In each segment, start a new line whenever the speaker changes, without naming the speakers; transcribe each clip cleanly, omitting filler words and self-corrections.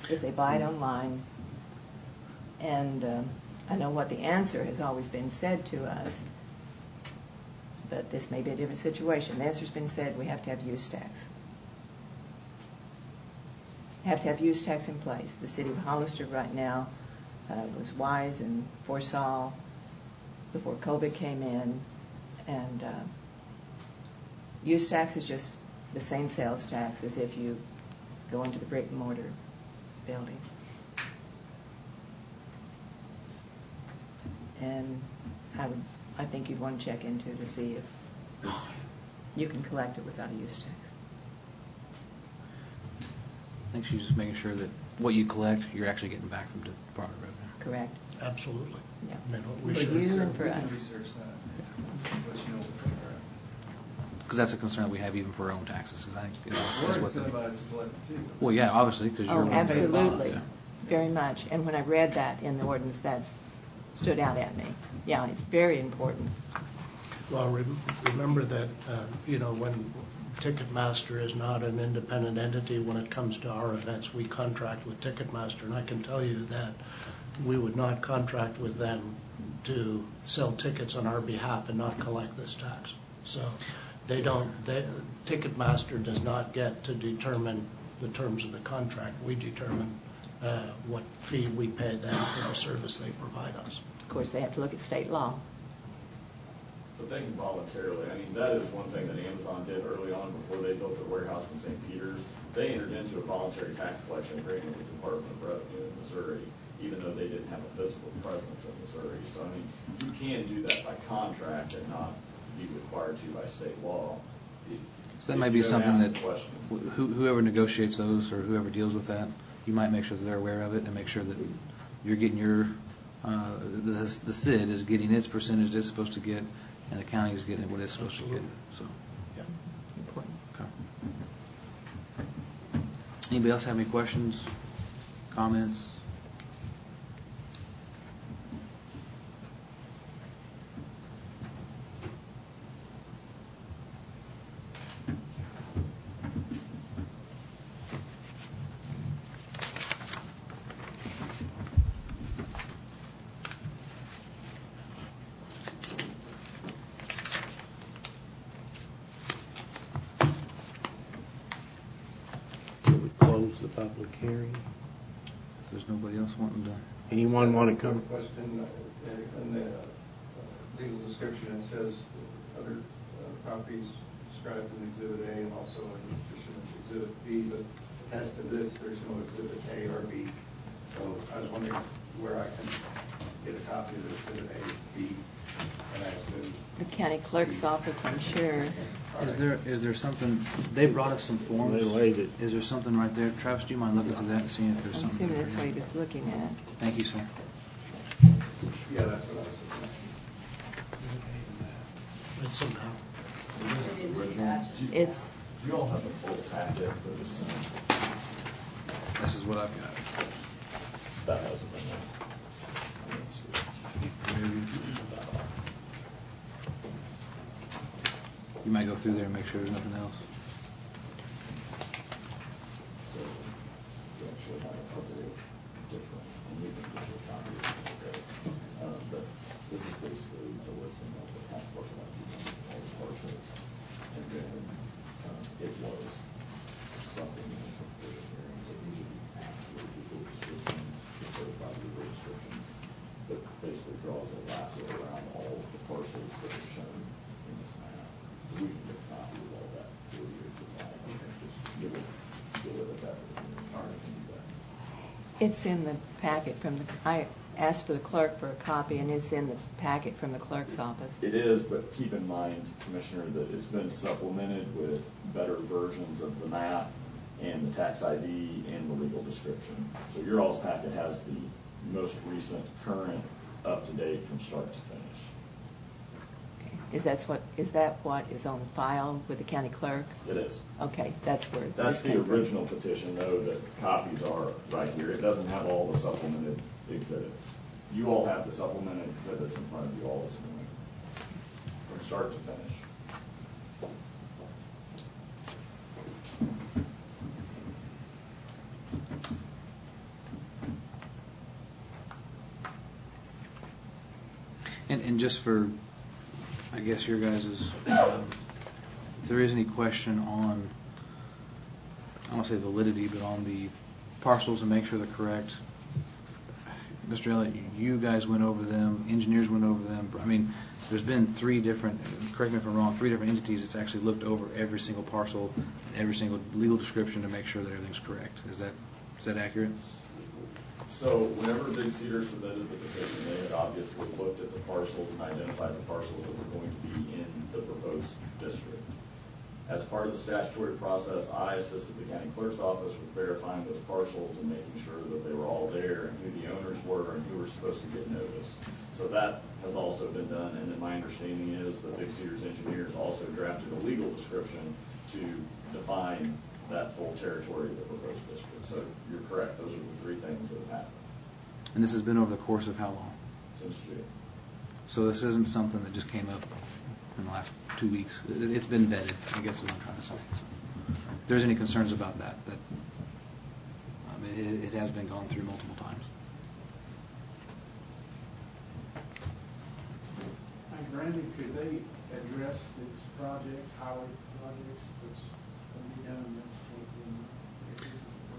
if they buy it online. And I know what the answer has always been said to us, but this may be a different situation. The answer's been said, we have to have use tax. Have to have use tax in place. The city of Hollister right now was wise and foresaw before COVID came in, and use tax is just the same sales tax as if you go into the brick and mortar building. And I think you'd want to check into to see if you can collect it without a use tax.
I think she's just making sure that what you collect, you're actually getting back from the Department of Revenue.
Correct.
Absolutely.
Yeah.
We
for
should
you and for
we
us.
can research that. Let you know what
Because that's a concern we have even for our own taxes. Cause I think,
we're incentivized to collect it too.
Well, yeah, obviously, because you're
Absolutely.
Yeah.
Very much. And when I read that in the ordinance, that stood out at me. Yeah, it's very important.
Well, remember that, when Ticketmaster is not an independent entity when it comes to our events, we contract with Ticketmaster, and I can tell you that we would not contract with them to sell tickets on our behalf and not collect this tax. So Ticketmaster does not get to determine the terms of the contract. We determine what fee we pay them for the service they provide us.
Of course, they have to look at state law.
But they can voluntarily. I mean, that is one thing that Amazon did early on before they built their warehouse in St. Peters. They entered into a voluntary tax collection agreement with the Department of Revenue in Missouri, even though they didn't have a physical presence in Missouri. So, I mean, you can do that by contract and not be required to by state law.
So that might be something that whoever negotiates those or whoever deals with that, you might make sure that they're aware of it and make sure that you're getting your, the SID is getting its percentage it's supposed to get, and the county is getting what it's supposed to get. So,
yeah, important.
Okay. Anybody else have any questions, comments?
The public hearing.
If there's nobody else wanting to.
Anyone want to come?
Question in the legal description, it says other properties described in Exhibit A and also in addition to Exhibit B, but as to this, there's no Exhibit A or B. So I was wondering where I can get a copy of Exhibit A, B, and I assume
The county clerk's office, I'm sure.
Is there something, they brought us some forms.
They laid it.
Is there something right there? Travis, do you mind looking through that and seeing if there's
I'm
something?
assuming that's what he was looking at.
Thank you, sir.
yeah, that's what I was looking at.
It's somehow.
It's
You all have a full packet for this.
This is what I've got.
That hasn't been
You might go through there and make sure there's nothing else.
So you actually have a couple of different, and we can get your copies of it. But this is basically the listing of the tax parcel activity, all the parcels, and then it was supplemented for the hearing. So these are the actual legal descriptions, the certified legal descriptions, that basically draws a lasso around all of the parcels that are shown in this map. We can get a copy of all that for you if you'd like. Just give it as that. All right, can do that.
It's in the packet from the. I asked for the clerk for a copy, and it's in the packet from the clerk's office.
It is, but keep in mind, Commissioner, that it's been supplemented with better versions of the map and the tax ID and the legal description. So your all's packet has the most recent, current, up to date from start to finish.
Is that what is on file with the county clerk?
It is.
Okay, that's where.
That's the original petition, though, that copies are right here. It doesn't have all the supplemented exhibits. You all have the supplemented exhibits in front of you all this morning, from start to finish.
And just for, I guess, your guys' if there is any question on, I don't want to say validity, but on the parcels and make sure they're correct, Mr. Elliott, you guys went over them, engineers went over them. I mean, there's been 3 different, correct me if I'm wrong, 3 different entities that's actually looked over every single parcel, every single legal description to make sure that everything's correct. Is that accurate?
So whenever Big Cedar submitted the petition, they had obviously looked at the parcels and identified the parcels that were going to be in the proposed district. As part of the statutory process, I assisted the county clerk's office with verifying those parcels and making sure that they were all there and who the owners were and who were supposed to get notice. So that has also been done, and then my understanding is that Big Cedar's engineers also drafted a legal description to define that whole territory of the proposed district. So you're correct. Those are the 3 things that have happened.
And this has been over the course of how long?
Since June.
So this isn't something that just came up in the last 2 weeks. It's been vetted, I guess is what I'm trying to say. So if there's any concerns about that it has been gone through multiple times.
Randy, could they address these projects, highway projects, that's going to be done in the next 24 months if this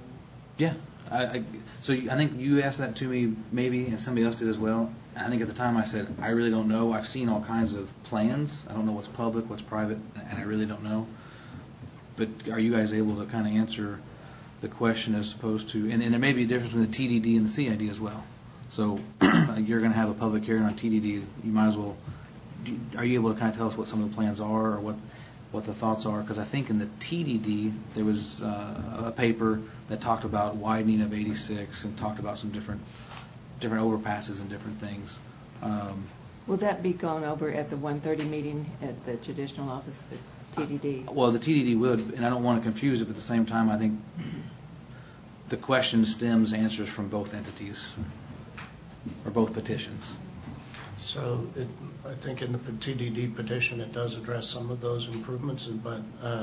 is approved?
Yeah. So I think you asked that to me maybe, and somebody else did as well. I think at the time I said, I really don't know. I've seen all kinds of plans. I don't know what's public, what's private, and I really don't know. But are you guys able to kind of answer the question as opposed to, and there may be a difference between the TDD and the CID as well. So you're going to have a public hearing on TDD. You might as well, are you able to kind of tell us what some of the plans are or what the thoughts are? Because I think in the TDD there was a paper that talked about widening of 86 and talked about some different overpasses and different things.
Will that be gone over at the 1:30 meeting at the traditional office, the TDD?
Well, the TDD would, and I don't want to confuse it, but at the same time I think the question stems answers from both entities or both petitions.
So I think in the TDD petition it does address some of those improvements, but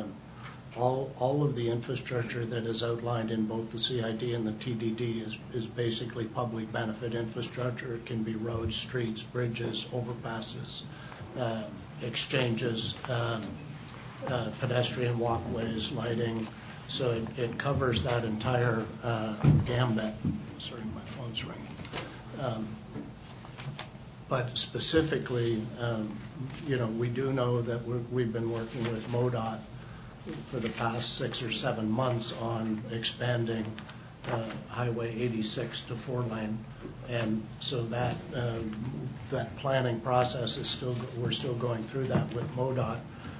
all of the infrastructure that is outlined in both the CID and the TDD is basically public benefit infrastructure. It can be roads, streets, bridges, overpasses, exchanges, pedestrian walkways, lighting. So it covers that entire gambit. Sorry, my phone's ringing. But specifically, we do know that we've been working with MoDOT for the past 6 or 7 months on expanding Highway 86 to 4-lane, and so that planning process is we're still going through that with MoDOT,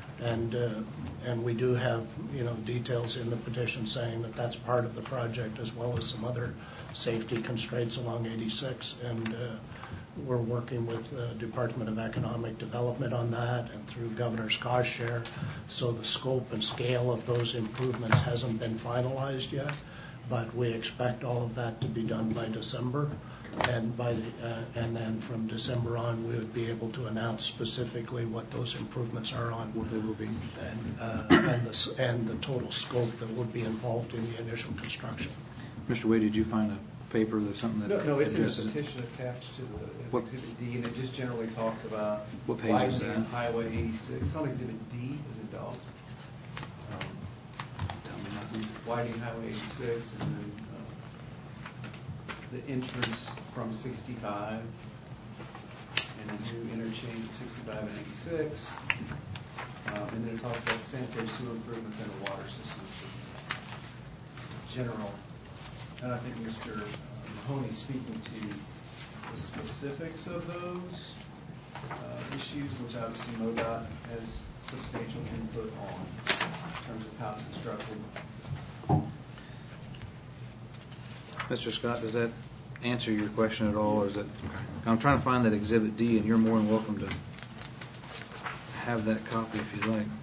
and we do have details in the petition saying that that's part of the project as well as some other safety constraints along 86, and we're working with the Department of Economic Development on that and through Governor's cost share. So the scope and scale of those improvements hasn't been finalized yet, but we expect all of that to be done by December. And and then from December on, we would be able to announce specifically what those improvements are on,
What they will be,
and the total scope that would be involved in the initial construction.
Mr. Wade, did you find a paper that's something that
No, it's in the
addresses
petition attached to the
What?
Exhibit D, and it just generally talks about
What page is
widening
that?
Highway 86. It's on Exhibit D, as in dog.
Tell me nothing.
Widening Highway 86, and then the entrance from 65, and a new interchange of 65 and 86. And then it talks about sanitary sewer improvements and the water systems. General. And I think Mr. Mahoney's speaking to the specifics of those issues, which obviously MoDOT has substantial input on in terms of how it's constructed.
Mr. Scott, does that answer your question at all, or is it? I'm trying to find that Exhibit D, and you're more than welcome to have that copy if you'd like.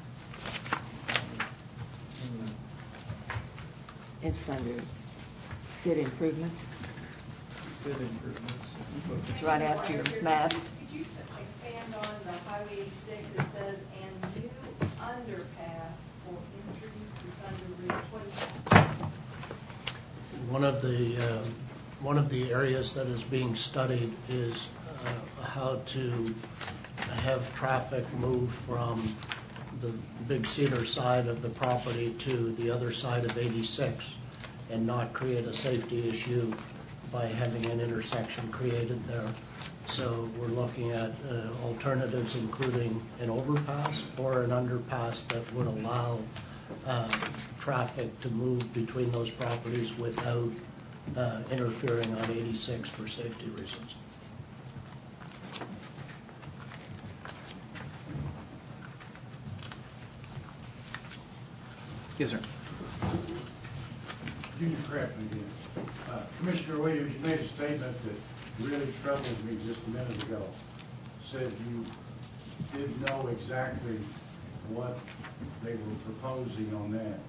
It's under city improvements.
City improvements.
It's right after your map.
Could you expand on the Highway 86? It says, and new underpass for entry to Thunder Ridge. What is that?
One of the areas that is being studied is how to have traffic move from the Big Cedar side of the property to the other side of 86 and not create a safety issue by having an intersection created there. So we're looking at alternatives, including an overpass or an underpass that would allow traffic to move between those properties without interfering on 86 for safety reasons.
Yes, sir.
You can correct me again. Commissioner Williams, you made a statement that really troubled me just a minute ago. Said you didn't know exactly what they were proposing on that.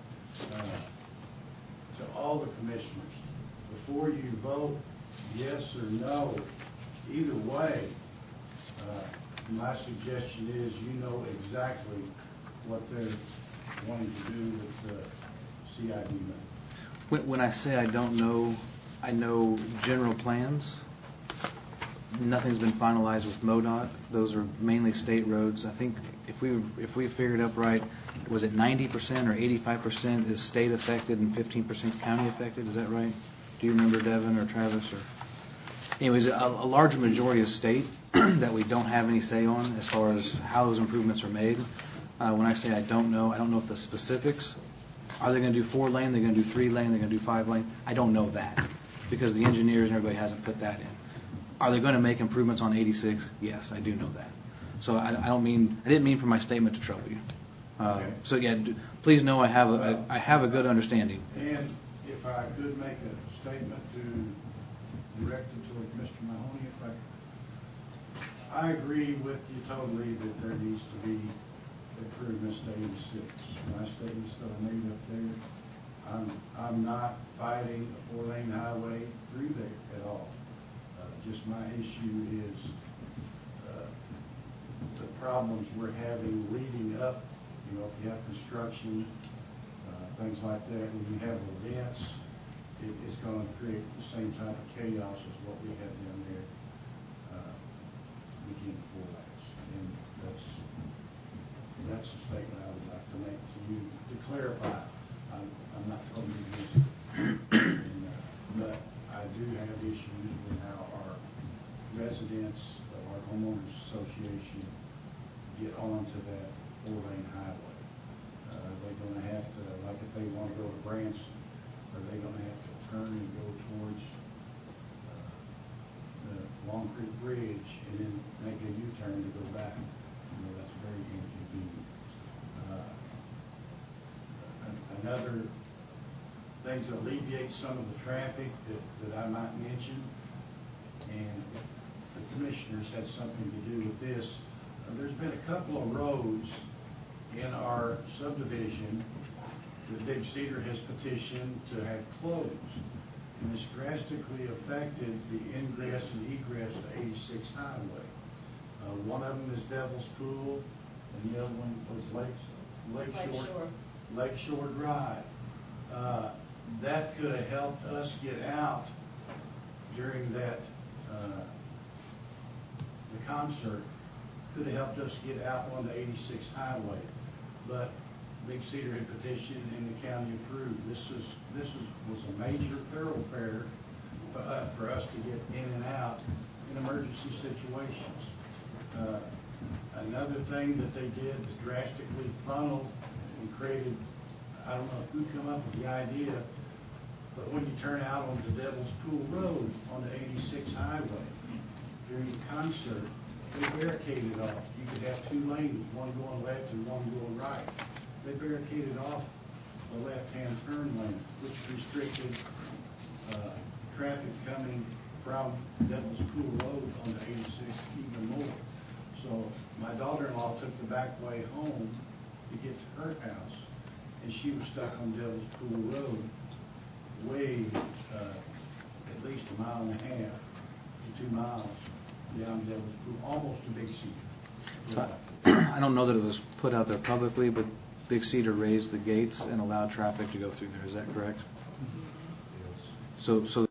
To all the commissioners, before you vote yes or no, either way, my suggestion is you know exactly what they're wanting to do with the CID money.
When I say I don't know, I know general plans. Nothing's been finalized with MoDOT. Those are mainly state roads. I think if we figured up right, was it 90% or 85% is state affected and 15% is county affected? Is that right? Do you remember, Devin or Travis? Or anyways, a large majority of state that we don't have any say on as far as how those improvements are made. When I say I don't know if the specifics. Are they going to do 4-lane? They're going to do 3-lane? They're going to do 5-lane? I don't know that because the engineers and everybody hasn't put that in. Are they going to make improvements on 86? Yes, I do know that. So I didn't mean for my statement to trouble you.
Okay.
So yeah, please know I have a good understanding.
And if I could make a statement directed toward Mr. Mahoney, I agree with you totally that there needs to be improvements to 86. My statements that I made up there, I'm not fighting a 4-lane highway through there at all. Just my issue is the problems we're having leading up. You know, if you have construction, things like that, when you have events, it's going to create the same type of chaos as what we had down there weekend before last. And that's a statement I would like to make to you to clarify. I'm not totally against it. But I do have issues with how our residents of our homeowners association get onto that 4-lane highway. They're going to have to, like if they want to go to Branson, are they going to have to turn and go towards the Long Creek Bridge and then make a U-turn to go back? You know, that's very inconvenient. Another thing to alleviate some of the traffic that I might mention, and the commissioners had something to do with this. There's been a couple of roads in our subdivision that Big Cedar has petitioned to have closed, and it's drastically affected the ingress and egress to 86 Highway. One of them is Devil's Pool, and the other one was Lakeshore Drive. That could have helped us get out during that the concert. Could have helped us get out on the 86 Highway, but Big Cedar had petitioned and the county approved. This was a major thoroughfare for us to get in and out in emergency situations. Another thing that they did was drastically funneled and created, I don't know who come up with the idea, but when you turn out onto Devil's Pool Road on the 86 Highway during the concert, they barricaded off. You could have 2 lanes, one going left and one going right. They barricaded off the left-hand turn lane, which restricted traffic coming from Devil's Pool Road on the 86 even more. So my daughter-in-law took the back way home to get to her house, and she was stuck on Devil's Pool Road way at least 1.5 miles to 2 miles down Devil's Pool, almost to Big Cedar.
So I don't know that it was put out there publicly, but Big Cedar raised the gates and allowed traffic to go through there. Is that correct?
Yes.
So